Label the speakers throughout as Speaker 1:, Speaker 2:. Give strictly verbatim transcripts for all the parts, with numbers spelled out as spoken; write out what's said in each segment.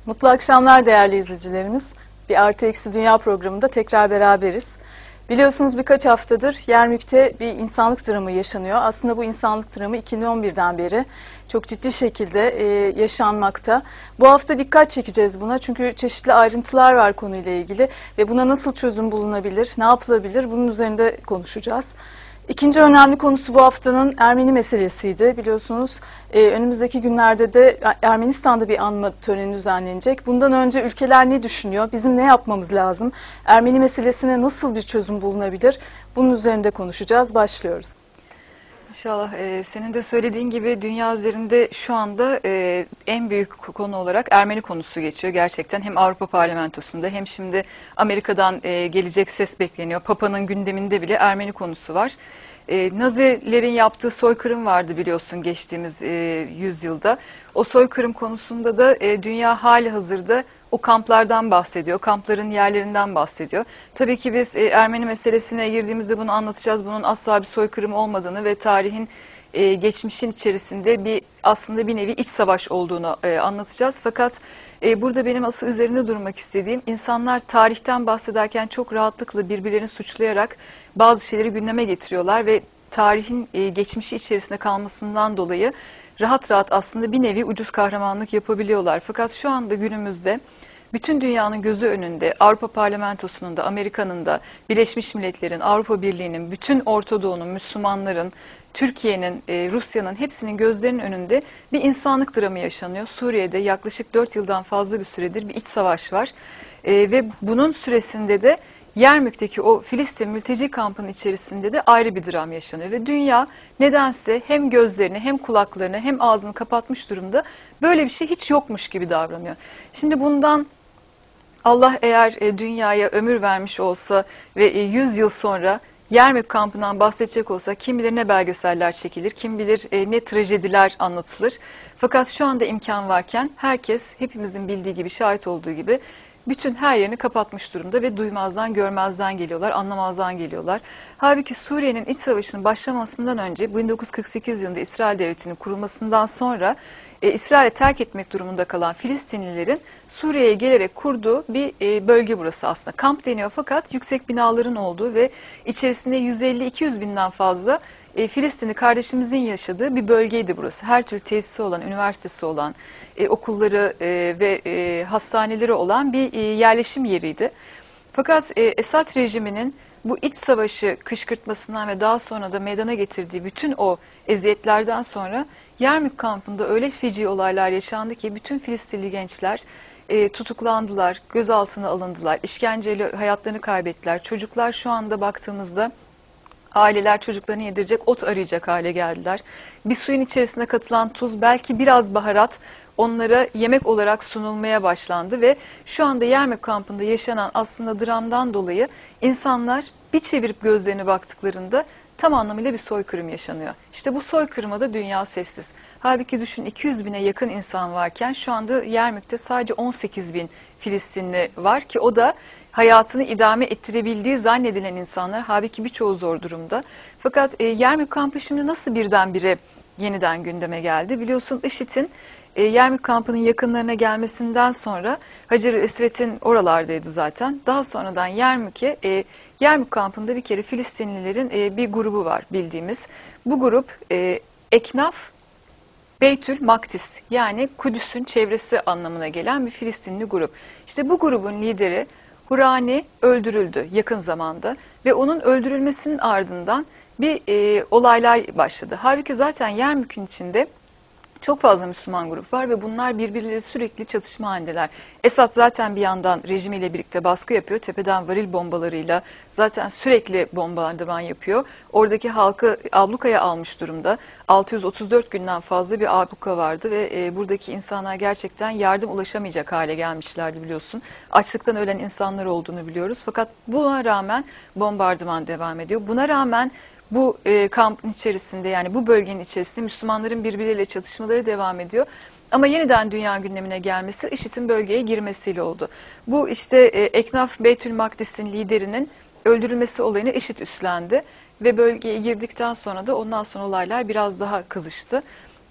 Speaker 1: Mutlu akşamlar değerli izleyicilerimiz. Bir Artı Eksi Dünya programında tekrar beraberiz. Biliyorsunuz birkaç haftadır Yermük'te bir insanlık dramı yaşanıyor. Aslında bu insanlık dramı iki bin on birden beri çok ciddi şekilde e, yaşanmakta. Bu hafta dikkat çekeceğiz buna çünkü çeşitli ayrıntılar var konuyla ilgili ve buna nasıl çözüm bulunabilir, ne yapılabilir bunun üzerinde konuşacağız. İkinci önemli konusu bu haftanın Ermeni meselesiydi. Biliyorsunuz e, önümüzdeki günlerde de Ermenistan'da bir anma töreni düzenlenecek. Bundan önce ülkeler ne düşünüyor? Bizim ne yapmamız lazım? Ermeni meselesine nasıl bir çözüm bulunabilir? Bunun üzerinde konuşacağız. Başlıyoruz.
Speaker 2: İnşallah e, senin de söylediğin gibi dünya üzerinde şu anda e, en büyük konu olarak Ermeni konusu geçiyor gerçekten. Hem Avrupa Parlamentosu'nda hem şimdi Amerika'dan e, gelecek ses bekleniyor. Papa'nın gündeminde bile Ermeni konusu var. E, Nazilerin yaptığı soykırım vardı biliyorsun geçtiğimiz e, yüzyılda. O soykırım konusunda da e, dünya hali hazırda o kamplardan bahsediyor, kampların yerlerinden bahsediyor. Tabii ki biz e, Ermeni meselesine girdiğimizde bunu anlatacağız. Bunun asla bir soykırım olmadığını ve tarihin e, geçmişin içerisinde bir aslında bir nevi iç savaş olduğunu e, anlatacağız. Fakat e, burada benim asıl üzerinde durmak istediğim insanlar tarihten bahsederken çok rahatlıkla birbirlerini suçlayarak bazı şeyleri gündeme getiriyorlar ve tarihin e, geçmişi içerisinde kalmasından dolayı rahat rahat aslında bir nevi ucuz kahramanlık yapabiliyorlar. Fakat şu anda günümüzde bütün dünyanın gözü önünde Avrupa Parlamentosu'nun da Amerika'nın da Birleşmiş Milletler'in, Avrupa Birliği'nin, bütün Orta Doğu'nun, Müslümanların, Türkiye'nin, e, Rusya'nın hepsinin gözlerinin önünde bir insanlık dramı yaşanıyor. Suriye'de yaklaşık dört yıldan fazla bir süredir bir iç savaş var e, ve bunun süresinde de Yermük'teki o Filistin mülteci kampının içerisinde de ayrı bir dram yaşanıyor ve dünya nedense hem gözlerini hem kulaklarını hem ağzını kapatmış durumda, böyle bir şey hiç yokmuş gibi davranıyor. Şimdi bundan Allah eğer e, dünyaya ömür vermiş olsa ve e, yüz yıl sonra Yermük kampından bahsedecek olsa kim bilir ne belgeseller çekilir, kim bilir e, ne trajediler anlatılır. Fakat şu anda imkan varken herkes hepimizin bildiği gibi, şahit olduğu gibi bütün her yerini kapatmış durumda ve duymazdan, görmezden geliyorlar, anlamazdan geliyorlar. Halbuki Suriye'nin iç savaşının başlamasından önce bin dokuz yüz kırk sekiz yılında İsrail Devleti'nin kurulmasından sonra e, İsrail'i terk etmek durumunda kalan Filistinlilerin Suriye'ye gelerek kurduğu bir e, bölge burası aslında. Kamp deniyor fakat yüksek binaların olduğu ve içerisinde yüz elli iki yüz binden fazla E, Filistinli kardeşimizin yaşadığı bir bölgeydi burası. Her türlü tesisi olan, üniversitesi olan, e, okulları e, ve e, hastaneleri olan bir e, yerleşim yeriydi. Fakat e, Esad rejiminin bu iç savaşı kışkırtmasından ve daha sonra da meydana getirdiği bütün o eziyetlerden sonra Yermük kampında öyle feci olaylar yaşandı ki bütün Filistinli gençler e, tutuklandılar, gözaltına alındılar, işkenceyle hayatlarını kaybettiler. Çocuklar şu anda baktığımızda aileler çocuklarını yedirecek ot arayacak hale geldiler. Bir suyun içerisine katılan tuz, belki biraz baharat onlara yemek olarak sunulmaya başlandı ve şu anda Yermük kampında yaşanan aslında dramdan dolayı insanlar bir çevirip gözlerine baktıklarında tam anlamıyla bir soykırım yaşanıyor. İşte bu soykırıma da dünya sessiz. Halbuki düşün, iki yüz bine yakın insan varken şu anda Yermük'te sadece on sekiz bin Filistinli var ki o da hayatını idame ettirebildiği zannedilen insanlar, halbuki birçoğu zor durumda. Fakat e, Yermük kampı şimdi nasıl birdenbire yeniden gündeme geldi? Biliyorsun IŞİD'in e, Yermük kampının yakınlarına gelmesinden sonra Hacer-ı Esved'in oralardaydı zaten. Daha sonradan Yermük'e, e, Yermük kampında bir kere Filistinlilerin e, bir grubu var bildiğimiz. Bu grup e, Eknaf Beytül Maktis, yani Kudüs'ün çevresi anlamına gelen bir Filistinli grup. İşte bu grubun lideri Hurani öldürüldü yakın zamanda ve onun öldürülmesinin ardından bir e, olaylar başladı. Halbuki zaten Yermük'ün içinde çok fazla Müslüman grup var ve bunlar birbirleriyle sürekli çatışma halindeler. Esad zaten bir yandan rejimiyle birlikte baskı yapıyor. Tepeden varil bombalarıyla zaten sürekli bombardıman yapıyor. Oradaki halkı ablukaya almış durumda. altı yüz otuz dört günden fazla bir abluka vardı ve e, buradaki insanlar gerçekten yardım ulaşamayacak hale gelmişlerdi biliyorsun. Açlıktan ölen insanlar olduğunu biliyoruz. Fakat buna rağmen bombardıman devam ediyor. Buna rağmen bu e, kampın içerisinde, yani bu bölgenin içerisinde Müslümanların birbirleriyle çatışmaları devam ediyor. Ama yeniden dünya gündemine gelmesi IŞİD'in bölgeye girmesiyle oldu. Bu işte e, Eknaf Beytül Makdis'in liderinin öldürülmesi olayını IŞİD üstlendi. Ve bölgeye girdikten sonra da ondan sonra olaylar biraz daha kızıştı.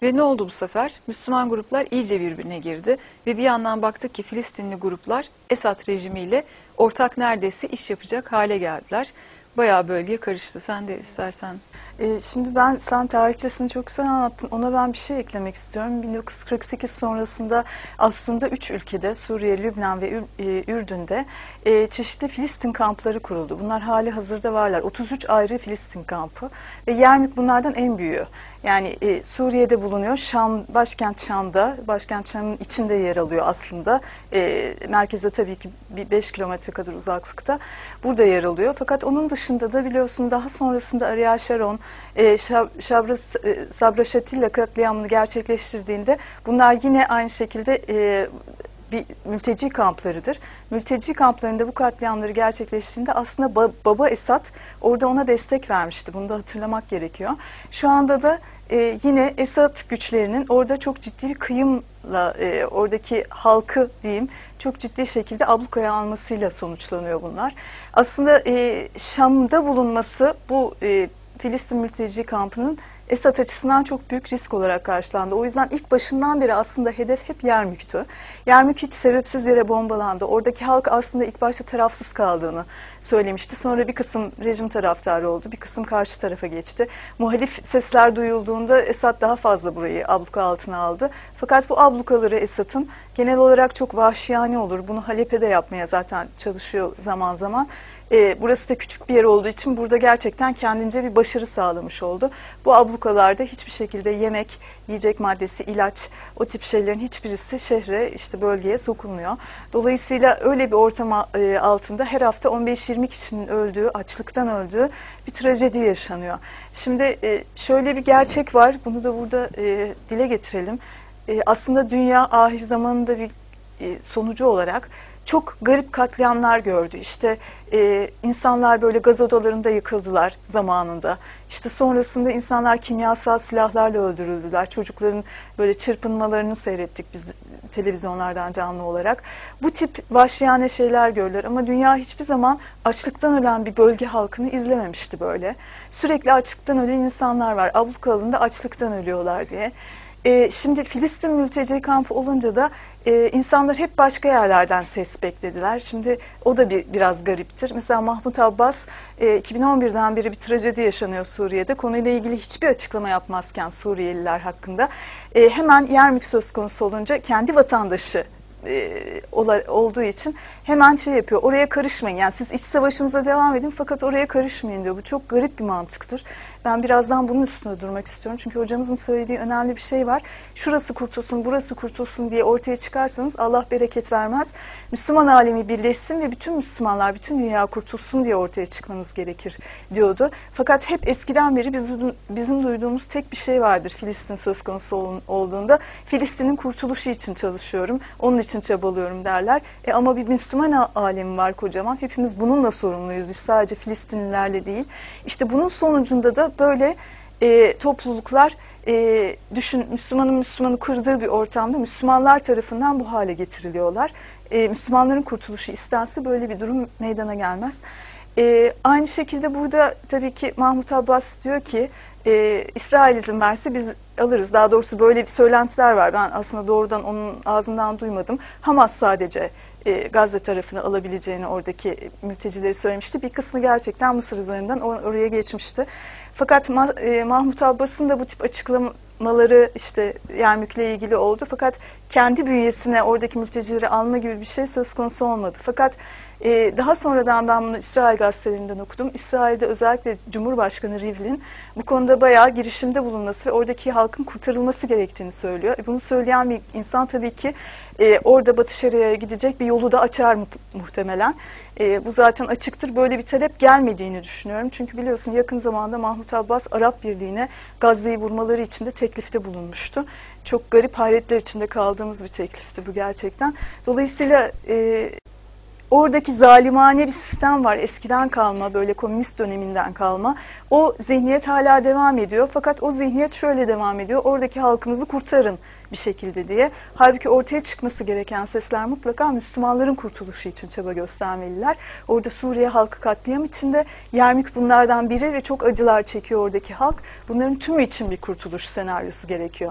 Speaker 2: Ve ne oldu bu sefer? Müslüman gruplar iyice birbirine girdi ve bir yandan baktık ki Filistinli gruplar Esad rejimiyle ortak neredeyse iş yapacak hale geldiler. Bayağı bölge karıştı. Sen de istersen.
Speaker 1: E, şimdi ben, sen tarihçesini çok güzel anlattın. Ona ben bir şey eklemek istiyorum. bin dokuz yüz kırk sekiz sonrasında aslında üç ülkede, Suriye, Lübnan ve Ür- e, Ürdün'de e, çeşitli Filistin kampları kuruldu. Bunlar hali hazırda varlar. otuz üç ayrı Filistin kampı ve Yermük bunlardan en büyüğü. Yani e, Suriye'de bulunuyor. Şam, başkent Şam'da, başkent Şam'ın içinde yer alıyor aslında. E, merkeze tabii ki bir beş kilometre kadar uzaklıkta. Burada yer alıyor. Fakat onun dışında da biliyorsun daha sonrasında Ariel Sharon, e, Şabra, e, Sabra Şatilla katliamını gerçekleştirdiğinde bunlar yine aynı şekilde e, bir mülteci kamplarıdır. Mülteci kamplarında bu katliamları gerçekleştiğinde aslında ba baba Esad orada ona destek vermişti. Bunu da hatırlamak gerekiyor. Şu anda da e, yine Esad güçlerinin orada çok ciddi bir kıyımla e, oradaki halkı diyeyim çok ciddi şekilde ablukaya almasıyla sonuçlanıyor bunlar. Aslında e, Şam'da bulunması bu e, Filistin mülteci kampının Esad açısından çok büyük risk olarak karşılandı. O yüzden ilk başından beri aslında hedef hep Yermük'tü. Yermük hiç sebepsiz yere bombalandı. Oradaki halk aslında ilk başta tarafsız kaldığını söylemişti. Sonra bir kısım rejim taraftarı oldu, bir kısım karşı tarafa geçti. Muhalif sesler duyulduğunda Esad daha fazla burayı abluka altına aldı. Fakat bu ablukaları Esad'ın genel olarak çok vahşiyane olur. Bunu Halep'e de yapmaya zaten çalışıyor zaman zaman. E, burası da küçük bir yer olduğu için burada gerçekten kendince bir başarı sağlamış oldu. Bu ablukalarda hiçbir şekilde yemek, yiyecek maddesi, ilaç, o tip şeylerin hiçbirisi şehre, işte bölgeye sokulmuyor. Dolayısıyla öyle bir ortam e, altında her hafta on beş yirmi kişinin öldüğü, açlıktan öldüğü bir trajedi yaşanıyor. Şimdi e, şöyle bir gerçek var, bunu da burada e, dile getirelim. E, aslında dünya ahir zamanında bir e, sonucu olarak çok garip katliamlar gördü. İşte e, insanlar böyle gaz odalarında yıkıldılar zamanında. İşte sonrasında insanlar kimyasal silahlarla öldürüldüler. Çocukların böyle çırpınmalarını seyrettik biz televizyonlardan canlı olarak. Bu tip vahşiyane şeyler gördüler ama dünya hiçbir zaman açlıktan ölen bir bölge halkını izlememişti böyle. Sürekli açlıktan ölen insanlar var. Abluk alanında açlıktan ölüyorlar diye. Ee, şimdi Filistin mülteci kampı olunca da e, insanlar hep başka yerlerden ses beklediler. Şimdi o da bir biraz gariptir. Mesela Mahmut Abbas e, iki bin on birden beri bir trajedi yaşanıyor Suriye'de. Konuyla ilgili hiçbir açıklama yapmazken Suriyeliler hakkında e, hemen Yermük söz konusu olunca kendi vatandaşı e, olduğu için hemen şey yapıyor, oraya karışmayın. Yani siz iç savaşınıza devam edin fakat oraya karışmayın diyor. Bu çok garip bir mantıktır. Ben birazdan bunun üstünde durmak istiyorum. Çünkü hocamızın söylediği önemli bir şey var. Şurası kurtulsun, burası kurtulsun diye ortaya çıkarsanız Allah bereket vermez. Müslüman alemi birleşsin ve bütün Müslümanlar, bütün dünya kurtulsun diye ortaya çıkmanız gerekir diyordu. Fakat hep eskiden beri bizim, bizim duyduğumuz tek bir şey vardır Filistin söz konusu olduğunda. Filistin'in kurtuluşu için çalışıyorum, onun için çabalıyorum derler. E ama bir Müslüman alemi var kocaman. Hepimiz bununla sorumluyuz. Biz sadece Filistinlilerle değil. İşte bunun sonucunda da böyle e, topluluklar e, düşün Müslümanın Müslümanı kırdığı bir ortamda Müslümanlar tarafından bu hale getiriliyorlar. E, Müslümanların kurtuluşu istense böyle bir durum meydana gelmez. E, aynı şekilde burada tabii ki Mahmut Abbas diyor ki e, İsrail izin verse biz alırız. Daha doğrusu böyle bir söylentiler var. Ben aslında doğrudan onun ağzından duymadım. Hamas sadece e, Gazze tarafını alabileceğini oradaki mültecileri söylemişti. Bir kısmı gerçekten Mısır üzerinden or oraya geçmişti. Fakat Ma e, Mahmut Abbas'ın da bu tip açıklamaları işte Yermük'le ilgili oldu. Fakat kendi bünyesine oradaki mültecileri alma gibi bir şey söz konusu olmadı. Fakat e, daha sonradan ben bunu İsrail gazetelerinden okudum. İsrail'de özellikle Cumhurbaşkanı Rivlin bu konuda bayağı girişimde bulunması ve oradaki halkın kurtarılması gerektiğini söylüyor. E, bunu söyleyen bir insan tabii ki e, orada Batı Şeria'ya gidecek bir yolu da açar mu muhtemelen. E, bu zaten açıktır. Böyle bir talep gelmediğini düşünüyorum. Çünkü biliyorsun yakın zamanda Mahmut Abbas Arap Birliği'ne Gazze'yi vurmaları için de teklifte bulunmuştu. Çok garip hayretler içinde kaldığımız bir teklifti bu gerçekten. Dolayısıyla e, oradaki zalimane bir sistem var. Eskiden kalma, böyle komünist döneminden kalma. O zihniyet hala devam ediyor. Fakat o zihniyet şöyle devam ediyor. Oradaki halkımızı kurtarın bir şekilde diye. Halbuki ortaya çıkması gereken sesler mutlaka Müslümanların kurtuluşu için çaba göstermeliler. Orada Suriye halkı katliam içinde. Yermük bunlardan biri ve çok acılar çekiyor oradaki halk. Bunların tümü için bir kurtuluş senaryosu gerekiyor.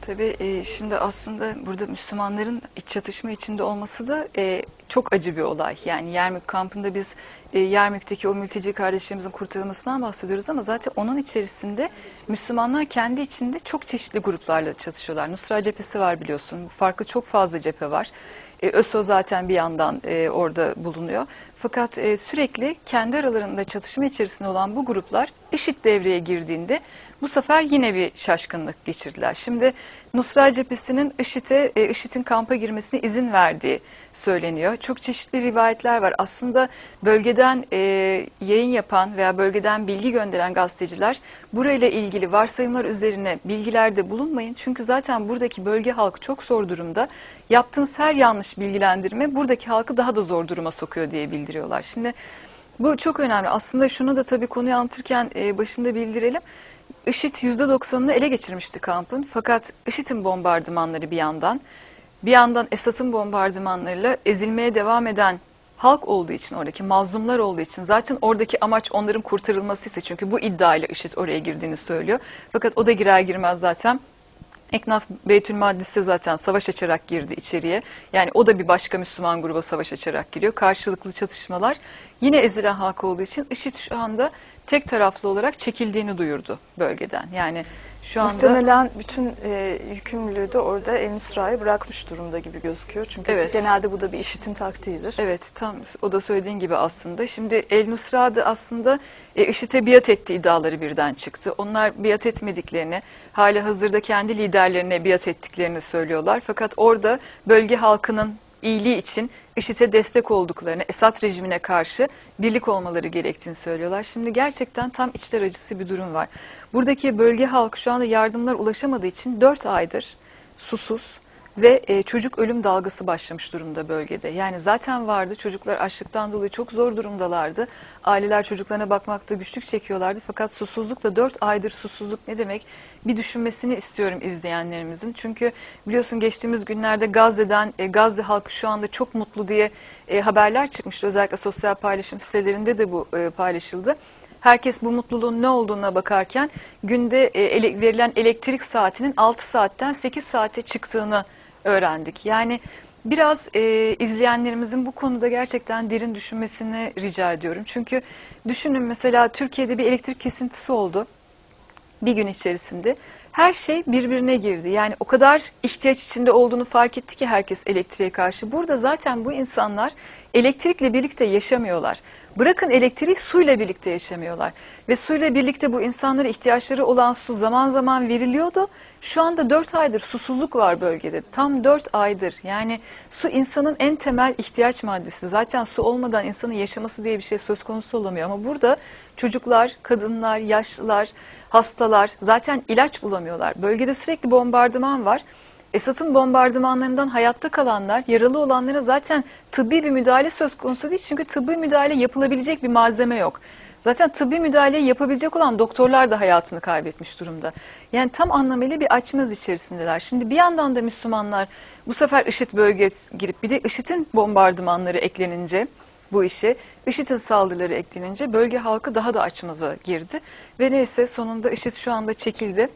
Speaker 2: Tabii e, şimdi aslında burada Müslümanların iç çatışma içinde olması da e, çok acı bir olay. Yani Yermük kampında biz e, Yermük'teki o mülteci kardeşlerimizin kurtarılmasından bahsediyoruz ama zaten onun içerisinde Müslümanlar kendi içinde çok çeşitli gruplarla çatışıyorlar. Nusra cephesi var biliyorsun. Farklı çok fazla cephe var. E, ÖSO zaten bir yandan e, orada bulunuyor. Fakat e, sürekli kendi aralarında çatışma içerisinde olan bu gruplar IŞİD devreye girdiğinde bu sefer yine bir şaşkınlık geçirdiler. Şimdi Nusra cephesinin IŞİD'e, e, IŞİD'in kampa girmesine izin verdiği söyleniyor. Çok çeşitli rivayetler var. Aslında bölgeden e, yayın yapan veya bölgeden bilgi gönderen gazeteciler burayla ilgili varsayımlar üzerine bilgilerde bulunmayın. Çünkü zaten buradaki bölge halkı çok zor durumda. Yaptığınız her yanlış bilgilendirme buradaki halkı daha da zor duruma sokuyor diye bildiriyorlar. Şimdi bu çok önemli. Aslında şunu da tabii konuyu anlatırken e, başında bildirelim. IŞİD yüzde doksanını ele geçirmişti kampın. Fakat IŞİD'in bombardımanları bir yandan, bir yandan Esad'ın bombardımanlarıyla ezilmeye devam eden halk olduğu için, oradaki mazlumlar olduğu için, zaten oradaki amaç onların kurtarılmasıysa, çünkü bu iddiayla IŞİD oraya girdiğini söylüyor. Fakat o da girer girmez zaten Eknaf Beytülmaddis'e zaten savaş açarak girdi içeriye. Yani o da bir başka Müslüman gruba savaş açarak giriyor. Karşılıklı çatışmalar. Yine ezilen halk olduğu için IŞİD şu anda tek taraflı olarak çekildiğini duyurdu bölgeden. Yani şu anda
Speaker 1: muhtemelen bütün e, yükümlülüğü de orada El Nusra'ya bırakmış durumda gibi gözüküyor. Çünkü
Speaker 2: evet,
Speaker 1: genelde bu da bir IŞİD'in taktiğidir.
Speaker 2: Evet, tam o da söylediğin gibi aslında. Şimdi El Nusra da aslında e, IŞİD'e biat ettiği iddiaları birden çıktı. Onlar biat etmediklerini, hali hazırda kendi liderlerine biat ettiklerini söylüyorlar. Fakat orada bölge halkının iyiliği için IŞİD'e destek olduklarını, Esad rejimine karşı birlik olmaları gerektiğini söylüyorlar. Şimdi gerçekten tam içler acısı bir durum var. Buradaki bölge halkı şu anda yardımlar ulaşamadığı için dört aydır susuz ve e, çocuk ölüm dalgası başlamış durumda bölgede. Yani zaten vardı, çocuklar açlıktan dolayı çok zor durumdalardı. Aileler çocuklarına bakmakta güçlük çekiyorlardı. Fakat susuzluk da dört aydır susuzluk ne demek bir düşünmesini istiyorum izleyenlerimizin. Çünkü biliyorsun geçtiğimiz günlerde Gazze'den, e, Gazze halkı şu anda çok mutlu diye e, haberler çıkmıştı. Özellikle sosyal paylaşım sitelerinde de bu e, paylaşıldı. Herkes bu mutluluğun ne olduğuna bakarken günde e, ele, verilen elektrik saatinin altı saatten sekiz saate çıktığını öğrendik. Yani biraz e, izleyenlerimizin bu konuda gerçekten derin düşünmesini rica ediyorum. Çünkü düşünün, mesela Türkiye'de bir elektrik kesintisi oldu bir gün içerisinde. Her şey birbirine girdi. Yani o kadar ihtiyaç içinde olduğunu fark etti ki herkes elektriğe karşı. Burada zaten bu insanlar elektrikle birlikte yaşamıyorlar. Bırakın elektriği, suyla birlikte yaşamıyorlar. Ve suyla birlikte bu insanlara ihtiyaçları olan su zaman zaman veriliyordu. Şu anda dört aydır susuzluk var bölgede. Tam dört aydır. Yani su insanın en temel ihtiyaç maddesi. Zaten su olmadan insanın yaşaması diye bir şey söz konusu olamıyor. Ama burada çocuklar, kadınlar, yaşlılar, hastalar zaten ilaç bulamıyorlar. Bölgede sürekli bombardıman var. Esad'ın bombardımanlarından hayatta kalanlar, yaralı olanlara zaten tıbbi bir müdahale söz konusu değil. Çünkü tıbbi müdahale yapılabilecek bir malzeme yok. Zaten tıbbi müdahaleyi yapabilecek olan doktorlar da hayatını kaybetmiş durumda. Yani tam anlamıyla bir açmaz içerisindeler. Şimdi bir yandan da Müslümanlar bu sefer IŞİD bölgesi girip bir de IŞİD'in bombardımanları eklenince bu işe, IŞİD'in saldırıları eklenince bölge halkı daha da açmaza girdi. Ve neyse sonunda IŞİD şu anda çekildi.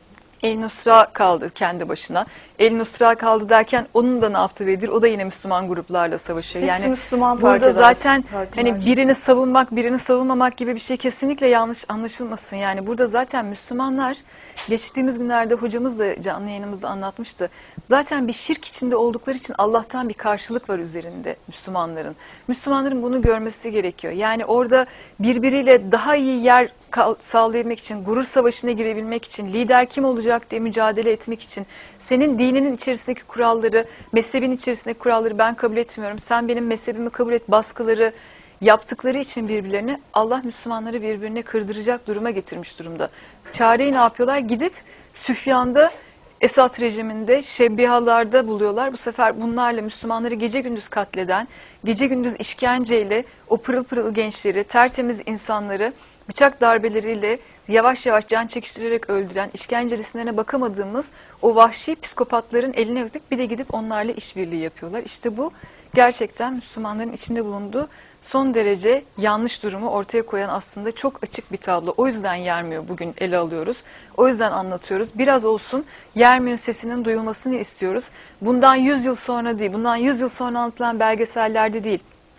Speaker 2: El Nusra kaldı kendi başına. El Nusra kaldı derken onun da ne yaptı Bedir? O da yine Müslüman gruplarla savaşıyor.
Speaker 1: Hepsi
Speaker 2: yani
Speaker 1: Müslüman,
Speaker 2: burada
Speaker 1: fark
Speaker 2: zaten
Speaker 1: eder,
Speaker 2: hani birini savunmak, birini savunmamak gibi bir şey kesinlikle yanlış anlaşılmasın. Yani burada zaten Müslümanlar, geçtiğimiz günlerde hocamız da canlı yayınımızda anlatmıştı. Zaten bir şirk içinde oldukları için Allah'tan bir karşılık var üzerinde Müslümanların. Müslümanların bunu görmesi gerekiyor. Yani orada birbiriyle daha iyi yer sağlayabilmek için, gurur savaşına girebilmek için, lider kim olacak diye mücadele etmek için, senin dininin içerisindeki kuralları, mezhebin içerisindeki kuralları ben kabul etmiyorum, sen benim mezhebimi kabul et baskıları yaptıkları için birbirlerine, Allah Müslümanları birbirine kırdıracak duruma getirmiş durumda. Çareyi ne yapıyorlar? Gidip Süfyan'da, Esad rejiminde şebbihalarda buluyorlar. Bu sefer bunlarla Müslümanları gece gündüz katleden, gece gündüz işkenceyle o pırıl pırıl gençleri, tertemiz insanları bıçak darbeleriyle yavaş yavaş can çekiştirerek öldüren, işkence resimlerine bakamadığımız o vahşi psikopatların eline öptük, bir de gidip onlarla işbirliği yapıyorlar. İşte bu gerçekten Müslümanların içinde bulunduğu son derece yanlış durumu ortaya koyan aslında çok açık bir tablo. O yüzden Yermiyor bugün ele alıyoruz. O yüzden anlatıyoruz. Biraz olsun Yermiyor sesinin duyulmasını istiyoruz. Bundan yüz yıl sonra değil, bundan yüz yıl sonra anlatılan belgesellerde değil.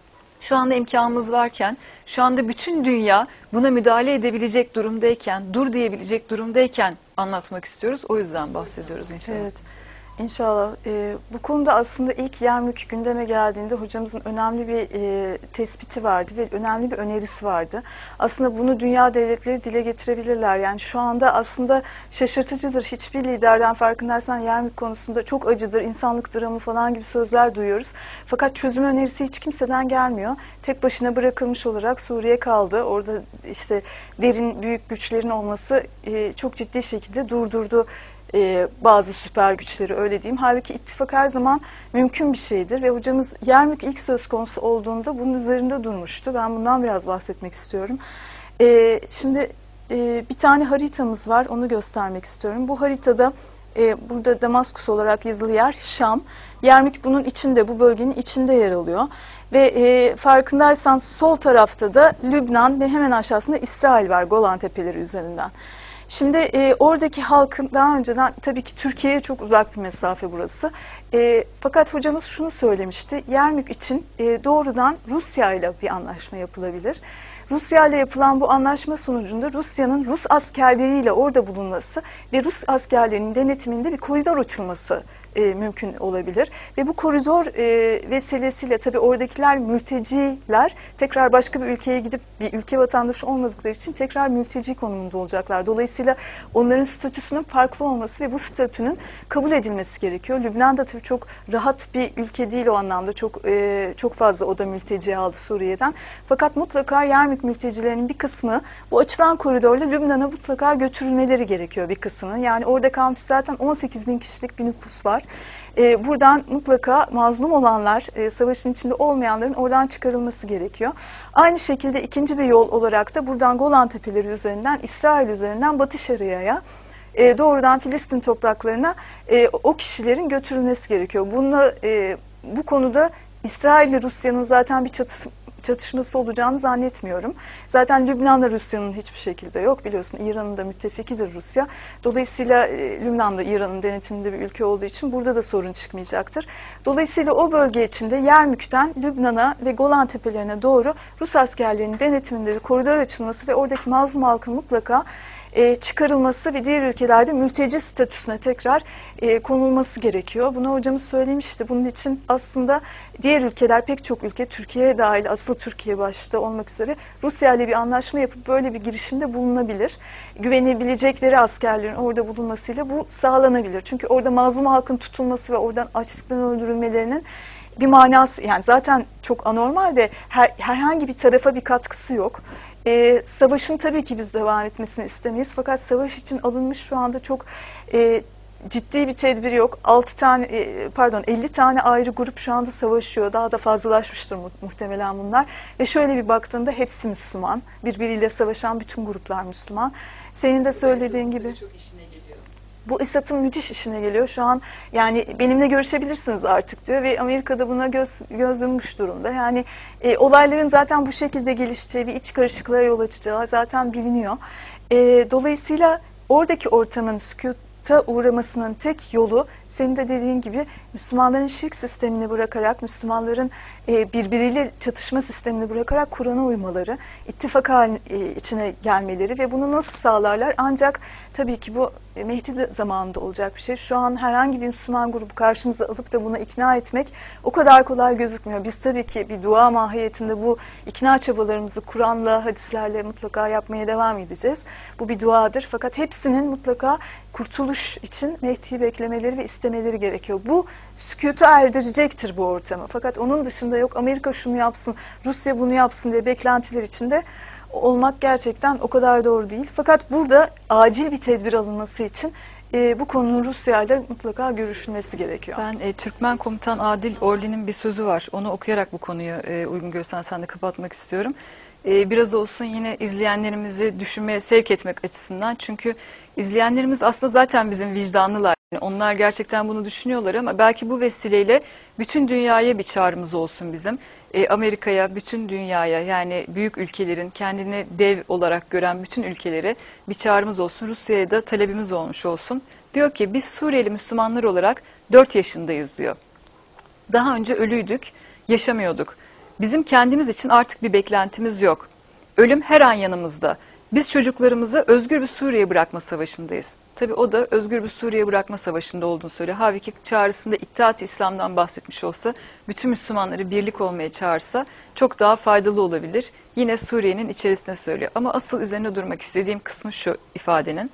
Speaker 2: Şu anda imkanımız varken, şu anda bütün dünya buna müdahale edebilecek durumdayken, dur diyebilecek durumdayken anlatmak istiyoruz. O yüzden bahsediyoruz inşallah.
Speaker 1: Evet. İnşallah. E, bu konuda aslında ilk Yermük gündeme geldiğinde hocamızın önemli bir e, tespiti vardı ve önemli bir önerisi vardı. Aslında bunu dünya devletleri dile getirebilirler. Yani şu anda aslında şaşırtıcıdır. Hiçbir liderden farkındaysan Yermük konusunda çok acıdır, insanlık dramı falan gibi sözler duyuyoruz. Fakat çözüm önerisi hiç kimseden gelmiyor. Tek başına bırakılmış olarak Suriye kaldı. Orada işte derin büyük güçlerin olması e, çok ciddi şekilde durdurdu Ee, bazı süper güçleri, öyle diyeyim. Halbuki ittifak her zaman mümkün bir şeydir ve hocamız Yermük ilk söz konusu olduğunda bunun üzerinde durmuştu. Ben bundan biraz bahsetmek istiyorum. Ee, şimdi e, bir tane haritamız var, onu göstermek istiyorum. Bu haritada e, burada Damaskus olarak yazılı yer Şam. Yermük bunun içinde, bu bölgenin içinde yer alıyor. Ve e, farkındaysan sol tarafta da Lübnan ve hemen aşağısında İsrail var Golan Tepeleri üzerinden. Şimdi e, oradaki halkın daha önceden, tabii ki Türkiye'ye çok uzak bir mesafe burası. E, fakat hocamız şunu söylemişti, Yermük için e, doğrudan Rusya ile bir anlaşma yapılabilir. Rusya ile yapılan bu anlaşma sonucunda Rusya'nın Rus askerleriyle orada bulunması ve Rus askerlerinin denetiminde bir koridor açılması e, mümkün olabilir. Ve bu koridor e, vesilesiyle tabii oradakiler mülteciler tekrar başka bir ülkeye gidip bir ülke vatandaşı olmadıkları için tekrar mülteci konumunda olacaklar. Dolayısıyla onların statüsünün farklı olması ve bu statünün kabul edilmesi gerekiyor. Lübnan da tabii çok rahat bir ülke değil o anlamda. Çok e, çok fazla o da mülteci aldı Suriye'den. Fakat mutlaka Yermük mültecilerinin bir kısmı bu açılan koridorla Lübnan'a mutlaka götürülmeleri gerekiyor bir kısmının. Yani orada kalmış zaten on sekiz bin kişilik bir nüfus var. Ee, buradan mutlaka mazlum olanlar, e, savaşın içinde olmayanların oradan çıkarılması gerekiyor. Aynı şekilde ikinci bir yol olarak da buradan Golan Tepeleri üzerinden, İsrail üzerinden Batı Şeria'ya, e, doğrudan Filistin topraklarına e, o kişilerin götürülmesi gerekiyor. Bununla, e, bu konuda İsrail ile Rusya'nın zaten bir çatısı çatışması olacağını zannetmiyorum. Zaten Lübnan'da Rusya'nın hiçbir şekilde yok. Biliyorsun İran'ın da müttefikidir Rusya. Dolayısıyla e, Lübnan'da İran'ın denetiminde bir ülke olduğu için burada da sorun çıkmayacaktır. Dolayısıyla o bölge içinde Yermük'ten Lübnan'a ve Golan Tepelerine doğru Rus askerlerinin denetiminde bir koridor açılması ve oradaki mazlum halkın mutlaka E, çıkarılması ve diğer ülkelerde mülteci statüsüne tekrar e, konulması gerekiyor. Bunu hocamız söylemişti. Bunun için aslında diğer ülkeler, pek çok ülke, Türkiye dahil, asıl Türkiye başta olmak üzere Rusya ile bir anlaşma yapıp böyle bir girişimde bulunabilir. Güvenebilecekleri askerlerin orada bulunmasıyla bu sağlanabilir. Çünkü orada mazlum halkın tutulması ve oradan açlıktan öldürülmelerinin bir manası, yani zaten çok anormal ve her, herhangi bir tarafa bir katkısı yok. Ee, savaşın tabii ki biz devam etmesini istemeyiz. Fakat savaş için alınmış şu anda çok e, ciddi bir tedbir yok. altı tane e, pardon elli tane ayrı grup şu anda savaşıyor. Daha da fazlalaşmıştır mu muhtemelen bunlar. Ve şöyle bir baktığında hepsi Müslüman. Birbiriyle savaşan bütün gruplar Müslüman. Senin de söylediğin gibi. Çok işine geliyor. Bu Esad'ın müthiş işine geliyor. Şu an yani benimle görüşebilirsiniz artık diyor ve Amerika'da buna göz, göz yummuş durumda. Yani e, olayların zaten bu şekilde gelişeceği, bir iç karışıklığa yol açacağı zaten biliniyor. E, dolayısıyla oradaki ortamın sükuta uğramasının tek yolu, senin de dediğin gibi, Müslümanların şirk sistemini bırakarak, Müslümanların e, birbiriyle çatışma sistemini bırakarak Kur'an'a uymaları, ittifak halin, e, içine gelmeleri ve bunu nasıl sağlarlar? Ancak tabii ki bu e, Mehdi zamanında olacak bir şey. Şu an herhangi bir Müslüman grubu karşımıza alıp da buna ikna etmek o kadar kolay gözükmüyor. Biz tabii ki bir dua mahiyetinde bu ikna çabalarımızı Kur'an'la, hadislerle mutlaka yapmaya devam edeceğiz. Bu bir duadır. Fakat hepsinin mutlaka kurtuluş için Mehdi'yi beklemeleri ve istemeleri gerekiyor. Bu sükuta erdirecektir bu ortamı. Fakat onun dışında yok Amerika şunu yapsın, Rusya bunu yapsın diye beklentiler içinde olmak gerçekten o kadar doğru değil. Fakat burada acil bir tedbir alınması için e, bu konunun Rusya ile mutlaka görüşülmesi gerekiyor.
Speaker 2: Ben e, Türkmen Komutan Adil Orli'nin bir sözü var. Onu okuyarak bu konuyu e, uygun görsen sen de kapatmak istiyorum. e, biraz olsun yine izleyenlerimizi düşünmeye sevk etmek açısından. Çünkü izleyenlerimiz aslında zaten bizim vicdanlılar. Yani onlar gerçekten bunu düşünüyorlar ama belki bu vesileyle bütün dünyaya bir çağrımız olsun bizim. E, Amerika'ya, bütün dünyaya, yani büyük ülkelerin, kendini dev olarak gören bütün ülkelere bir çağrımız olsun. Rusya'ya da talebimiz olmuş olsun. Diyor ki biz Suriyeli Müslümanlar olarak dört yaşındayız diyor. Daha önce ölüydük, yaşamıyorduk. Bizim kendimiz için artık bir beklentimiz yok. Ölüm her an yanımızda. Biz çocuklarımızı özgür bir Suriye bırakma savaşındayız. Tabii o da özgür bir Suriye bırakma savaşında olduğunu söylüyor. Halbuki çağrısında İttihat-ı İslam'dan bahsetmiş olsa, bütün Müslümanları birlik olmaya çağırsa çok daha faydalı olabilir. Yine Suriye'nin içerisine söylüyor. Ama asıl üzerine durmak istediğim kısmı şu ifadenin.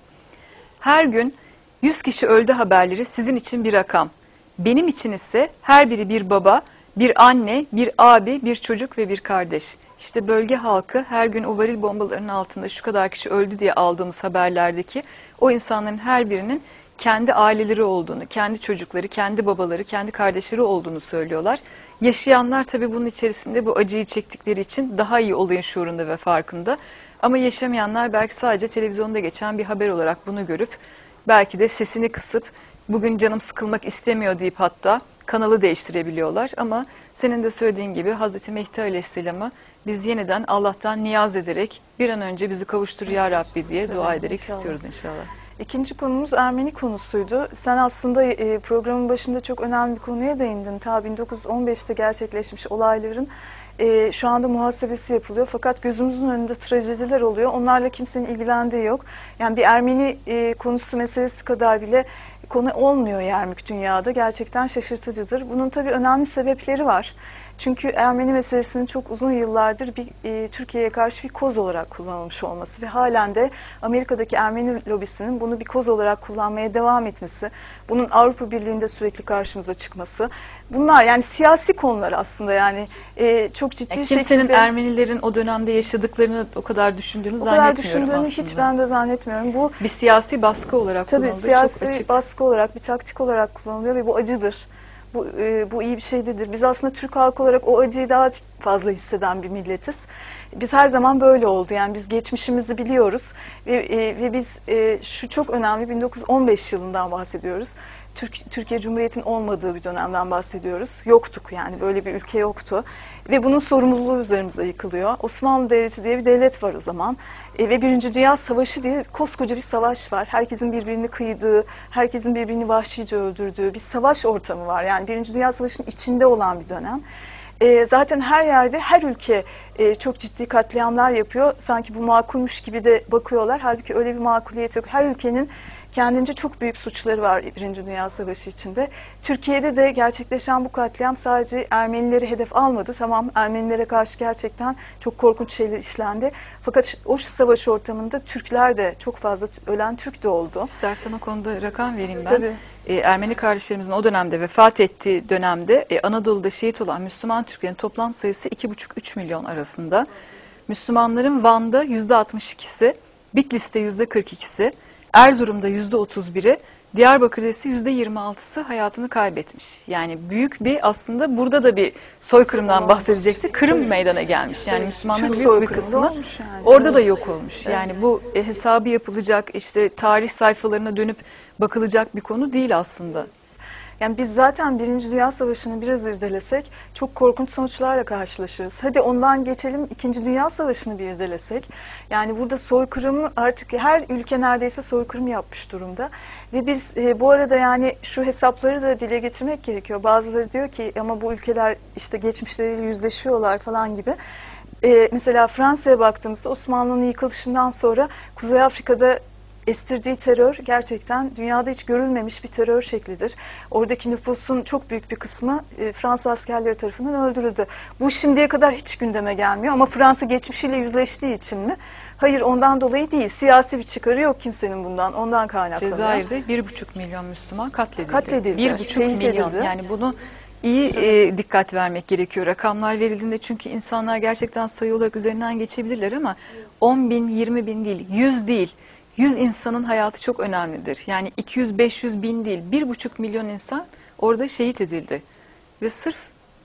Speaker 2: Her gün yüz kişi öldü haberleri sizin için bir rakam. Benim için ise her biri bir baba, bir anne, bir abi, bir çocuk ve bir kardeş. İşte bölge halkı her gün o varil bombalarının altında şu kadar kişi öldü diye aldığımız haberlerdeki o insanların her birinin kendi aileleri olduğunu, kendi çocukları, kendi babaları, kendi kardeşleri olduğunu söylüyorlar. Yaşayanlar tabii bunun içerisinde bu acıyı çektikleri için daha iyi olayın şuurunda ve farkında. Ama yaşamayanlar belki sadece televizyonda geçen bir haber olarak bunu görüp belki de sesini kısıp bugün canım sıkılmak istemiyor deyip hatta kanalı değiştirebiliyorlar. Ama senin de söylediğin gibi Hazreti Mehdi Aleyhisselam'a biz yeniden Allah'tan niyaz ederek bir an önce bizi kavuştur ya Rabbi diye
Speaker 1: Tabii,
Speaker 2: dua ederek
Speaker 1: inşallah.
Speaker 2: istiyoruz inşallah.
Speaker 1: İkinci konumuz Ermeni konusuydu. Sen aslında e, programın başında çok önemli bir konuya değindin. Ta bin dokuz yüz on beşte gerçekleşmiş olayların e, şu anda muhasebesi yapılıyor. Fakat gözümüzün önünde trajediler oluyor. Onlarla kimsenin ilgilendiği yok. Yani bir Ermeni e, konusu meselesi kadar bile konu olmuyor Yermük dünyada. Gerçekten şaşırtıcıdır. Bunun tabii önemli sebepleri var. Çünkü Ermeni meselesinin çok uzun yıllardır bir e, Türkiye'ye karşı bir koz olarak kullanılmış olması ve halen de Amerika'daki Ermeni lobisinin bunu bir koz olarak kullanmaya devam etmesi, bunun Avrupa Birliği'nde sürekli karşımıza çıkması, bunlar yani siyasi konular aslında, yani e, çok ciddi
Speaker 2: Yani
Speaker 1: şekilde.
Speaker 2: kimsenin Ermenilerin o dönemde yaşadıklarını o kadar düşündüğünü
Speaker 1: o
Speaker 2: zannetmiyorum
Speaker 1: kadar düşündüğünü
Speaker 2: aslında.
Speaker 1: hiç ben de zannetmiyorum. Bu
Speaker 2: bir siyasi baskı olarak
Speaker 1: tabii
Speaker 2: kullanıldı.
Speaker 1: siyasi
Speaker 2: Çok açık.
Speaker 1: baskı olarak, bir taktik olarak kullanılıyor ve bu acıdır. Bu, e, bu iyi bir şey değildir. Biz aslında Türk halkı olarak o acıyı daha fazla hisseden bir milletiz. Biz her zaman böyle oldu. Yani biz geçmişimizi biliyoruz ve, e, ve biz e, şu çok önemli, bin dokuz yüz on beş yılından bahsediyoruz. Türk, Türkiye Cumhuriyeti'nin olmadığı bir dönemden bahsediyoruz. Yoktuk, yani böyle bir ülke yoktu. Ve bunun sorumluluğu üzerimize yıkılıyor. Osmanlı Devleti diye bir devlet var o zaman. E, ve Birinci Dünya Savaşı diye koskoca bir savaş var. Herkesin birbirini kıydığı, herkesin birbirini vahşice öldürdüğü bir savaş ortamı var. Yani Birinci Dünya Savaşı'nın içinde olan bir dönem. E, zaten her yerde, her ülke e, çok ciddi katliamlar yapıyor. Sanki bu makulmüş gibi de bakıyorlar. Halbuki öyle bir makuliyet yok. Her ülkenin kendince çok büyük suçları var Birinci Dünya Savaşı içinde. Türkiye'de de gerçekleşen bu katliam sadece Ermenileri hedef almadı. Tamam, Ermenilere karşı gerçekten çok korkunç şeyler işlendi. Fakat o savaş ortamında Türkler de, çok fazla ölen Türk de oldu.
Speaker 2: İstersen o konuda rakam vereyim ben.
Speaker 1: Tabii.
Speaker 2: Ee, Ermeni kardeşlerimizin o dönemde vefat ettiği dönemde e, Anadolu'da şehit olan Müslüman Türklerin toplam sayısı iki buçuk üç milyon arasında. Müslümanların Van'da yüzde altmış ikisi, Bitlis'te yüzde kırk ikisi, Erzurum'da yüzde otuz biri, Diyarbakır'da ise yüzde yirmi altısı hayatını kaybetmiş. Yani büyük bir, aslında burada da bir soykırımdan bahsedecektik. Kırım meydana gelmiş. Yani Müslümanların büyük bir kısmı
Speaker 1: yani.
Speaker 2: orada da yok olmuş. Yani bu e, hesabı yapılacak, işte tarih sayfalarına dönüp bakılacak bir konu değil aslında.
Speaker 1: Yani biz zaten Birinci Dünya Savaşı'nı biraz irdelesek çok korkunç sonuçlarla karşılaşırız. Hadi ondan geçelim, İkinci Dünya Savaşı'nı bir irdelesek. Yani burada soykırımı, artık her ülke neredeyse soykırım yapmış durumda. Ve biz e, bu arada yani şu hesapları da dile getirmek gerekiyor. Bazıları diyor ki ama bu ülkeler işte geçmişleriyle yüzleşiyorlar falan gibi. E, mesela Fransa'ya baktığımızda Osmanlı'nın yıkılışından sonra Kuzey Afrika'da estirdiği terör gerçekten dünyada hiç görülmemiş bir terör şeklidir. Oradaki nüfusun çok büyük bir kısmı e, Fransız askerleri tarafından öldürüldü. Bu şimdiye kadar hiç gündeme gelmiyor ama Fransa geçmişiyle yüzleştiği için mi? Hayır, ondan dolayı değil. Siyasi bir çıkarı yok kimsenin bundan. Ondan kaynaklanıyor.
Speaker 2: Cezayir'de bir buçuk milyon Müslüman katledildi.
Speaker 1: Katledildi.
Speaker 2: Bir buçuk
Speaker 1: Şehit
Speaker 2: milyon.
Speaker 1: edildi.
Speaker 2: Yani bunu iyi e, dikkat vermek gerekiyor. Rakamlar verildiğinde, çünkü insanlar gerçekten sayı olarak üzerinden geçebilirler ama on bin, yirmi bin değil, yüz değil. yüz insanın hayatı çok önemlidir. Yani iki yüz beş yüz bin değil, bir buçuk milyon insan orada şehit edildi. Ve sırf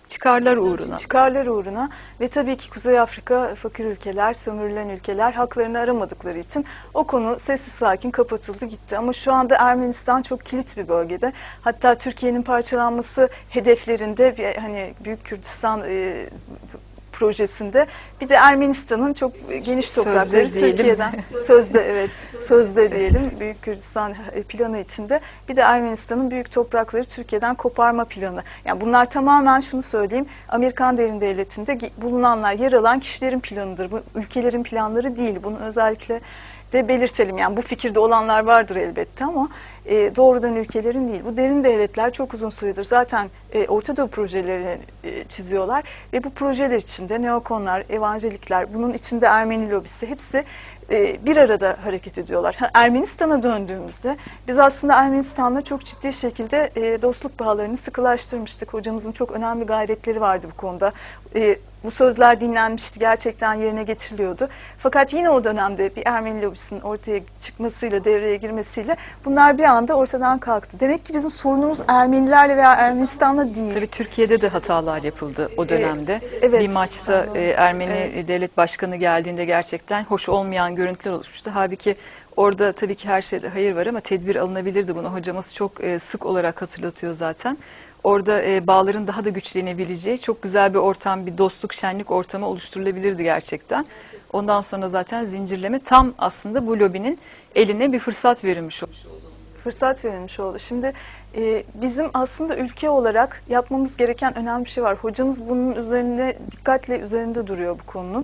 Speaker 2: Çıkarlar uğruna.
Speaker 1: Çıkarlar uğruna ve tabii ki Kuzey Afrika fakir ülkeler, sömürülen ülkeler haklarını aramadıkları için o konu sessiz sakin kapatıldı gitti. Ama şu anda Ermenistan çok kilit bir bölgede. Hatta Türkiye'nin parçalanması hedeflerinde bir hani Büyük Kürdistan e, projesinde bir de Ermenistan'ın çok geniş toprakları
Speaker 2: Sözde
Speaker 1: Türkiye'den sözde evet sözde diyelim Büyük Kürdistan planı içinde bir de Ermenistan'ın büyük toprakları Türkiye'den koparma planı. Yani bunlar tamamen şunu söyleyeyim Amerikan derin devletinde bulunanlar yer alan kişilerin planıdır. Bu ülkelerin planları değil. Bunu özellikle de belirtelim. Yani bu fikirde olanlar vardır elbette ama e, doğrudan ülkelerin değil. Bu derin devletler çok uzun süredir zaten e, Orta Doğu projelerini e, çiziyorlar ve bu projeler içinde neokonlar, evangelikler, bunun içinde Ermeni lobisi hepsi e, bir arada hareket ediyorlar. Ha, Ermenistan'a döndüğümüzde biz aslında Ermenistan'la çok ciddi şekilde e, dostluk bağlarını sıkılaştırmıştık. Hocamızın çok önemli gayretleri vardı bu konuda. E, Bu sözler dinlenmişti, gerçekten yerine getiriliyordu. Fakat yine o dönemde bir Ermeni lobisinin ortaya çıkmasıyla, devreye girmesiyle bunlar bir anda ortadan kalktı. Demek ki bizim sorunumuz Ermenilerle veya Ermenistan'la değil.
Speaker 2: Tabii Türkiye'de de hatalar yapıldı o dönemde.
Speaker 1: Ee, evet.
Speaker 2: Bir maçta e, Ermeni
Speaker 1: Evet.
Speaker 2: devlet başkanı geldiğinde gerçekten hoş olmayan görüntüler oluşmuştu. Halbuki orada tabii ki her şeyde hayır var ama tedbir alınabilirdi. Bunu hocamız çok e, sık olarak hatırlatıyor zaten. Orada e, bağların daha da güçlenebileceği çok güzel bir ortam, bir dostluk, şenlik ortamı oluşturulabilirdi gerçekten. Ondan sonra zaten zincirleme tam aslında bu lobinin eline bir fırsat verilmiş oldu.
Speaker 1: Fırsat verilmiş oldu. Şimdi e, bizim aslında ülke olarak yapmamız gereken önemli bir şey var. Hocamız bunun üzerinde dikkatle üzerinde duruyor bu konunun.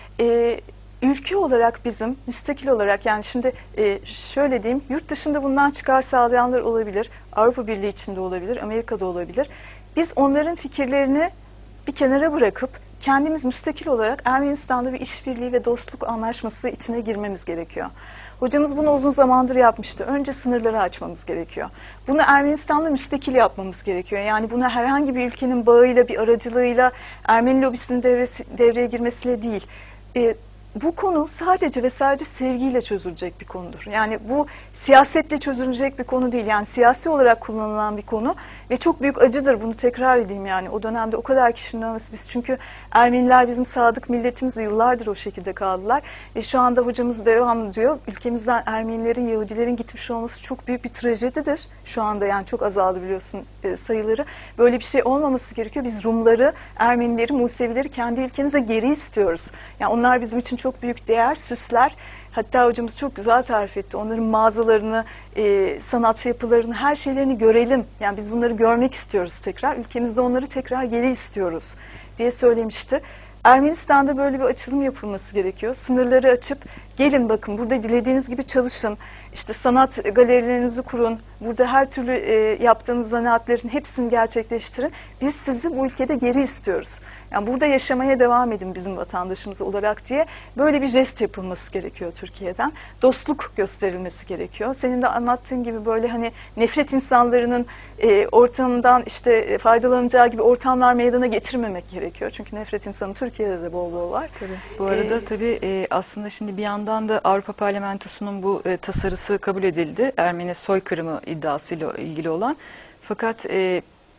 Speaker 1: E, ülke olarak bizim müstakil olarak yani şimdi e, şöyle diyeyim yurt dışında bundan çıkar sağlayanlar olabilir. Avrupa Birliği içinde olabilir, Amerika'da olabilir. Biz onların fikirlerini bir kenara bırakıp kendimiz müstakil olarak Ermenistan'da bir işbirliği ve dostluk anlaşması içine girmemiz gerekiyor. Hocamız bunu uzun zamandır yapmıştı. Önce sınırları açmamız gerekiyor. Bunu Ermenistan'la müstakil yapmamız gerekiyor. Yani buna herhangi bir ülkenin bağıyla, bir aracılığıyla, Ermeni lobisinin devresi, devreye girmesiyle değil. E, bu konu sadece ve sadece sevgiyle çözülecek bir konudur. Yani bu siyasetle çözülecek bir konu değil. Yani siyasi olarak kullanılan bir konu ve çok büyük acıdır. Bunu tekrar edeyim yani. O dönemde o kadar kişinin ölmesi biz. Çünkü Ermeniler bizim sadık milletimiz yıllardır o şekilde kaldılar. Ve şu anda hocamız devam diyor. Ülkemizden Ermenilerin, Yahudilerin gitmiş olması çok büyük bir trajedidir. Şu anda yani çok azaldı biliyorsun e, sayıları. Böyle bir şey olmaması gerekiyor. Biz Rumları, Ermenileri, Musevileri kendi ülkemize geri istiyoruz. Yani onlar bizim için çok büyük değer, süsler. Hatta hocamız çok güzel tarif etti. Onların mağazalarını, e, sanat yapılarını, her şeylerini görelim. Yani biz bunları görmek istiyoruz tekrar. Ülkemizde onları tekrar geri istiyoruz diye söylemişti. Ermenistan'da böyle bir açılım yapılması gerekiyor. Sınırları açıp gelin bakın burada dilediğiniz gibi çalışın. İşte sanat galerilerinizi kurun. Burada her türlü e, yaptığınız zanaatlerin hepsini gerçekleştirin. Biz sizi bu ülkede geri istiyoruz. Yani burada yaşamaya devam edin bizim vatandaşımız olarak diye böyle bir jest yapılması gerekiyor Türkiye'den. Dostluk gösterilmesi gerekiyor. Senin de anlattığın gibi böyle hani nefret insanlarının e, ortamından işte faydalanacağı gibi ortamlar meydana getirmemek gerekiyor. Çünkü nefret insanı Türkiye'de de bol bol var.
Speaker 2: Tabii. Bu arada
Speaker 1: Ee,
Speaker 2: tabii e, aslında şimdi bir yandan da Avrupa Parlamentosu'nun bu e, tasarısı kabul edildi. Ermeni soykırımı iddiasıyla ilgili olan. Fakat e,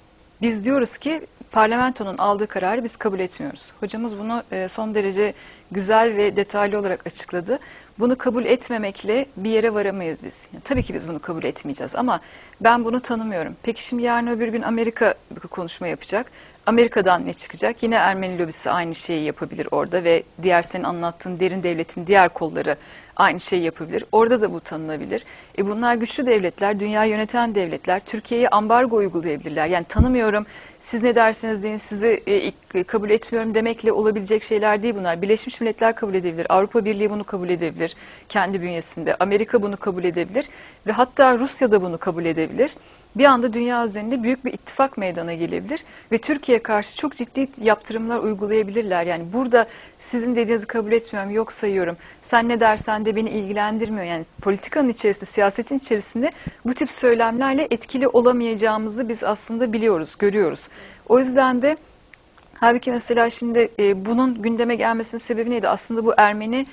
Speaker 2: biz diyoruz ki parlamentonun aldığı kararı biz kabul etmiyoruz. Hocamız bunu e, son derece güzel ve detaylı olarak açıkladı. Bunu kabul etmemekle bir yere varamayız biz. Yani tabii ki biz bunu kabul etmeyeceğiz ama ben bunu tanımıyorum. Peki şimdi yarın öbür gün Amerika bir konuşma yapacak. Amerika'dan ne çıkacak? Yine Ermeni lobisi aynı şeyi yapabilir orada ve diğer senin anlattığın derin devletin diğer kolları aynı şeyi yapabilir. Orada da bu tanınabilir. E bunlar güçlü devletler, dünya yöneten devletler. Türkiye'ye ambargo uygulayabilirler. Yani tanımıyorum, siz ne derseniz deyin, sizi e, kabul etmiyorum demekle olabilecek şeyler değil bunlar. Birleşmiş Milletler kabul edebilir, Avrupa Birliği bunu kabul edebilir kendi bünyesinde. Amerika bunu kabul edebilir ve hatta Rusya da bunu kabul edebilir. Bir anda dünya üzerinde büyük bir ittifak meydana gelebilir ve Türkiye'ye karşı çok ciddi yaptırımlar uygulayabilirler. Yani burada sizin dediğinizi kabul etmiyorum, yok sayıyorum, sen ne dersen de beni ilgilendirmiyor. Yani politikanın içerisinde, siyasetin içerisinde bu tip söylemlerle etkili olamayacağımızı biz aslında biliyoruz, görüyoruz. O yüzden de halbuki mesela şimdi e, bunun gündeme gelmesinin sebebi neydi? Aslında bu Ermeni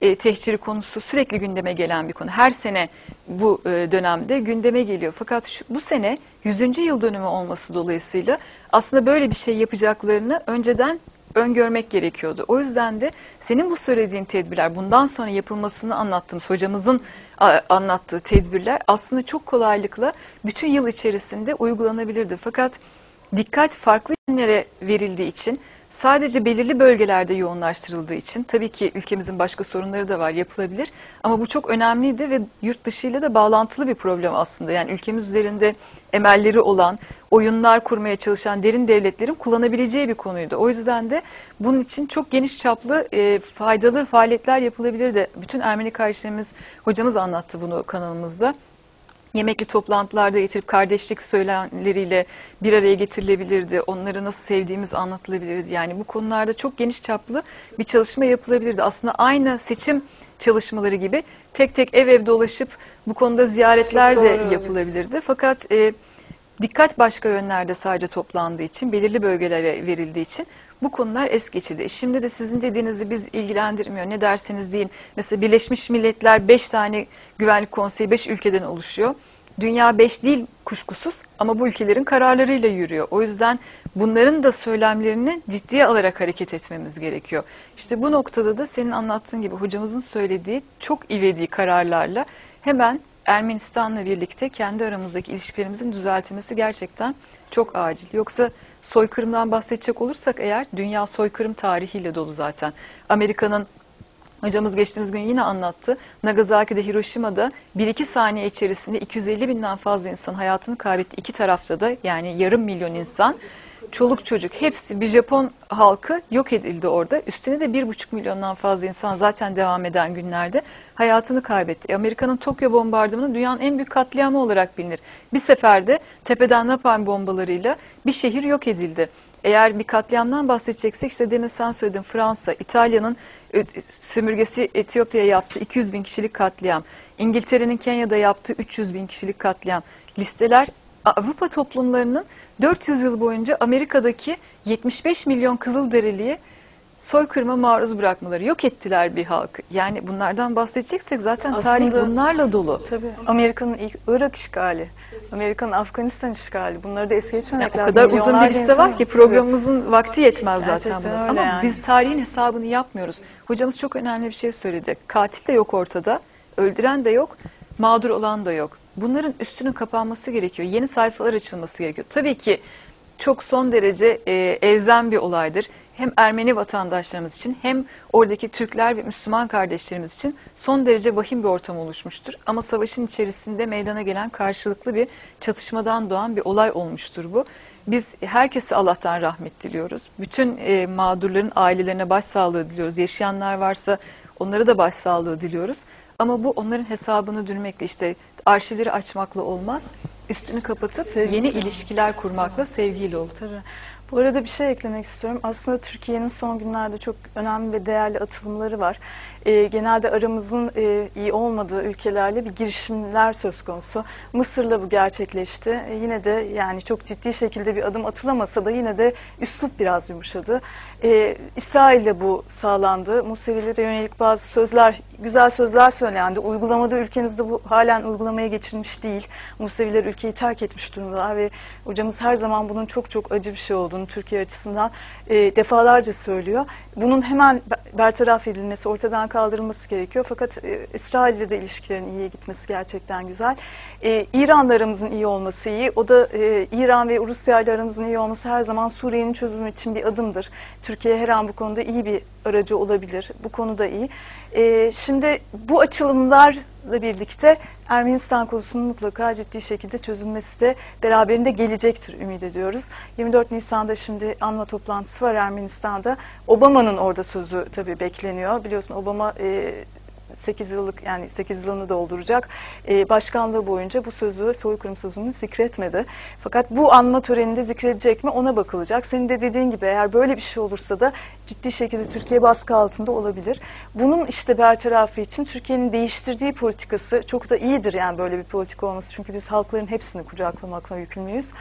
Speaker 2: e, tehciri konusu sürekli gündeme gelen bir konu. Her sene bu e, dönemde gündeme geliyor. Fakat şu, bu sene yüzüncü yıl dönümü olması dolayısıyla aslında böyle bir şey yapacaklarını önceden öngörmek gerekiyordu. O yüzden de senin bu söylediğin tedbirler, bundan sonra yapılmasını anlattığımız, hocamızın a, anlattığı tedbirler aslında çok kolaylıkla bütün yıl içerisinde uygulanabilirdi. Fakat dikkat farklı yönlere verildiği için, sadece belirli bölgelerde yoğunlaştırıldığı için, tabii ki ülkemizin başka sorunları da var, yapılabilir ama bu çok önemliydi ve yurt dışıyla da bağlantılı bir problem aslında. Yani ülkemiz üzerinde emelleri olan, oyunlar kurmaya çalışan derin devletlerin kullanabileceği bir konuydu. O yüzden de bunun için çok geniş çaplı e, faydalı faaliyetler yapılabilirdi. Bütün Ermeni kardeşlerimiz, hocamız anlattı bunu kanalımızda. Yemekli toplantılarda getirip kardeşlik söylemleriyle bir araya getirilebilirdi. Onları nasıl sevdiğimiz anlatılabilirdi. Yani bu konularda çok geniş çaplı bir çalışma yapılabilirdi. Aslında aynı seçim çalışmaları gibi tek tek ev ev dolaşıp bu konuda ziyaretler de yapılabilirdi. Fakat e, dikkat başka yönlerde sadece toplandığı için, belirli bölgelere verildiği için bu konular es geçildi. Şimdi de sizin dediğinizi biz ilgilendirmiyor. Ne derseniz deyin. Mesela Birleşmiş Milletler beş tane güvenlik konseyi beş ülkeden oluşuyor. Dünya beş değil kuşkusuz ama bu ülkelerin kararlarıyla yürüyor. O yüzden bunların da söylemlerini ciddiye alarak hareket etmemiz gerekiyor. İşte bu noktada da senin anlattığın gibi hocamızın söylediği, çok ivediği kararlarla hemen Ermenistan'la birlikte kendi aramızdaki ilişkilerimizin düzeltilmesi gerçekten çok acil. Yoksa soykırımdan bahsedecek olursak eğer, dünya soykırım tarihiyle dolu zaten. Amerika'nın, hocamız geçtiğimiz gün yine anlattı, Nagasaki'de, Hiroşima'da bir iki saniye içerisinde iki yüz elli binden fazla insan hayatını kaybetti. İki tarafta da, yani yarım milyon insan, çoluk çocuk, hepsi, bir Japon halkı yok edildi orada. Üstüne de bir buçuk milyondan fazla insan zaten devam eden günlerde hayatını kaybetti. E, Amerika'nın Tokyo bombardımanı dünyanın en büyük katliamı olarak bilinir. Bir seferde tepeden napalm bombalarıyla bir şehir yok edildi. Eğer bir katliamdan bahsedeceksek, işte demin sen söyledin, Fransa, İtalya'nın sömürgesi Etiyopya'ya yaptığı iki yüz bin kişilik katliam, İngiltere'nin Kenya'da yaptığı üç yüz bin kişilik katliam, listeler Avrupa toplumlarının dört yüz yıl boyunca Amerika'daki yetmiş beş milyon Kızılderili'yi soykırıma maruz bırakmaları, yok ettiler bir halkı. Yani bunlardan bahsedeceksek zaten aslında tarih bunlarla dolu.
Speaker 1: Tabii. Amerika'nın ilk Irak işgali, Amerika'nın Afganistan işgali, bunları da es geçmemek
Speaker 2: yani
Speaker 1: lazım.
Speaker 2: O kadar uzun bir liste var ki programımızın tabii vakti yetmez
Speaker 1: gerçekten
Speaker 2: zaten buna. Ama
Speaker 1: yani.
Speaker 2: biz tarihin hesabını yapmıyoruz. Hocamız çok önemli bir şey söyledi. Katil de yok ortada, öldüren de yok, mağdur olan da yok. Bunların üstünün kapanması gerekiyor. Yeni sayfalar açılması gerekiyor. Tabii ki çok son derece e, elzem bir olaydır. Hem Ermeni vatandaşlarımız için hem oradaki Türkler ve Müslüman kardeşlerimiz için son derece vahim bir ortam oluşmuştur. Ama savaşın içerisinde meydana gelen karşılıklı bir çatışmadan doğan bir olay olmuştur bu. Biz herkese Allah'tan rahmet diliyoruz. Bütün e, mağdurların ailelerine başsağlığı diliyoruz. Yaşayanlar varsa onlara da başsağlığı diliyoruz. Ama bu onların hesabını dürmekle, işte arşivleri açmakla olmaz. Üstünü kapatıp sevgiyle, yeni ilişkiler kurmakla, sevgiyle olur.
Speaker 1: Tabii. Bu arada bir şey eklemek istiyorum. Aslında Türkiye'nin son günlerde çok önemli ve değerli atılımları var. E, genelde aramızın e, iyi olmadığı ülkelerle bir girişimler söz konusu. Mısır'la bu gerçekleşti. E, yine de yani çok ciddi şekilde bir adım atılamasa da yine de üslup biraz yumuşadı. E, İsrail'de bu sağlandı. Musevilere yönelik bazı sözler, güzel sözler söylendi. Uygulamada ülkemizde bu halen uygulamaya geçirilmiş değil. Museviler ülkeyi terk etmiş durumdalar ve hocamız her zaman bunun çok çok acı bir şey olduğunu Türkiye açısından e, defalarca söylüyor. Bunun hemen bertaraf edilmesi, ortadan kaldırılması gerekiyor. Fakat e, İsrail'le de ilişkilerin iyiye gitmesi gerçekten güzel. E, İran'la aramızın iyi olması iyi. O da e, İran ve Rusya ile aramızın iyi olması her zaman Suriye'nin çözümü için bir adımdır. Türkiye her an bu konuda iyi bir aracı olabilir. Bu konuda iyi. E, şimdi bu açılımlarla birlikte Ermenistan konusunun mutlaka ciddi şekilde çözülmesi de beraberinde gelecektir ümit ediyoruz. yirmi dört Nisan'da şimdi anma toplantısı var Ermenistan'da. Obama'nın orada sözü tabii bekleniyor. Biliyorsun Obama e, sekiz yıllık, yani sekiz yılını dolduracak. E, başkanlığı boyunca bu sözü, soykırım sözünü zikretmedi. Fakat bu anma töreninde zikredecek mi, ona bakılacak. Senin de dediğin gibi eğer böyle bir şey olursa da ciddi şekilde Türkiye baskı altında olabilir. Bunun işte bertarafı için Türkiye'nin değiştirdiği politikası çok da iyidir, yani böyle bir politika olması. Çünkü biz halkların hepsini kucaklamakla yükümlüyüz.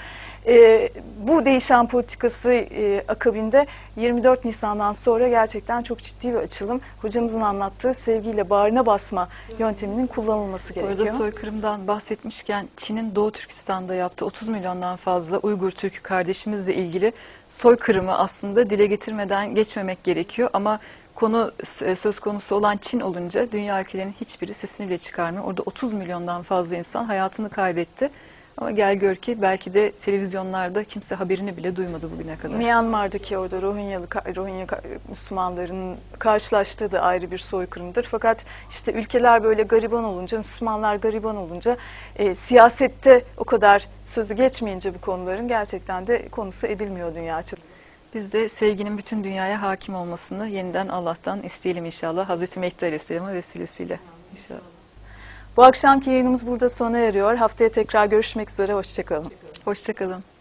Speaker 1: E, bu değişen politikası e, akabinde yirmi dört Nisan'dan sonra gerçekten çok ciddi bir açılım. Hocamızın anlattığı sevgiyle bağrına basma yönteminin kullanılması gerekiyor.
Speaker 2: Burada soykırımdan bahsetmişken Çin'in Doğu Türkistan'da yaptığı otuz milyondan fazla Uygur Türk kardeşimizle ilgili soykırımı aslında dile getirmeden geçmemek gerekiyor. Ama konu söz konusu olan Çin olunca dünya ülkelerinin hiçbiri sesini bile çıkarmıyor. Orada otuz milyondan fazla insan hayatını kaybetti. Ama gel gör ki belki de televizyonlarda kimse haberini bile duymadı bugüne kadar.
Speaker 1: Myanmar'daki orada Rohingyalı, Rohingya Müslümanların karşılaştığı da ayrı bir soykırımdır. Fakat işte ülkeler böyle gariban olunca, Müslümanlar gariban olunca, e, siyasette o kadar sözü geçmeyince bu konuların gerçekten de konusu edilmiyor dünya çapında.
Speaker 2: Biz de sevginin bütün dünyaya hakim olmasını yeniden Allah'tan isteyelim inşallah. Hazreti Mehdi Aleyhisselam'a vesilesiyle inşallah.
Speaker 1: Bu akşamki yayınımız burada sona eriyor. Haftaya tekrar görüşmek üzere. Hoşçakalın.
Speaker 2: Hoşçakalın.